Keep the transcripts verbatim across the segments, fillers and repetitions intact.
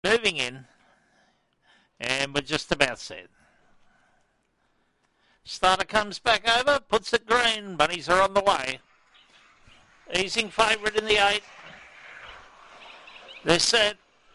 Moving in, and we're just about set. Starter comes back over, puts it green. Bunnies are on the way. Easing favourite in the eight. They're set.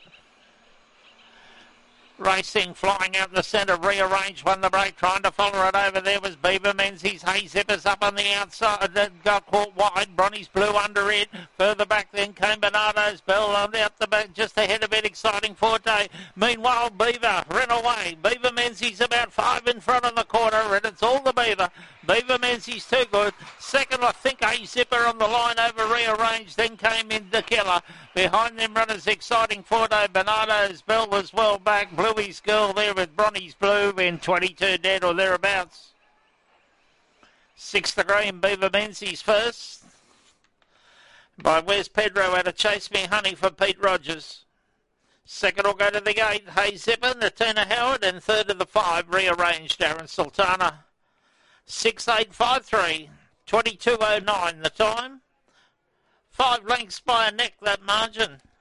Racing, flying out in the centre, rearranged, won the break, trying to follow it over there was Beaver Menzies. Hay Zippers up on the outside, got caught wide, Bronny's Blue under it. Further back then came Bernardo's Bell on out the back, just ahead of it, Exciting Forte. Meanwhile, Beaver ran away. Beaver Menzies about five in front on the corner, and it's all the Beaver. Beaver Menzies too good. Second, I think, A Zipper on the line over rearranged. Then came in the Killer. Behind them runners, Exciting Forte. Bernardo's Bell was well back. Bluey's Girl there with Bronny's Blue in twenty-two dead or thereabouts. Six the green, Beaver Menzies first. By Where's Pedro out of Chase Me Honey for Pete Rogers. Second will go to the gate, Hay Zipper, Natina Howard, and third of the five, rearranged, Aaron Sultana. six eight five three, twenty-two oh nine the time. Five lengths by a neck, that margin.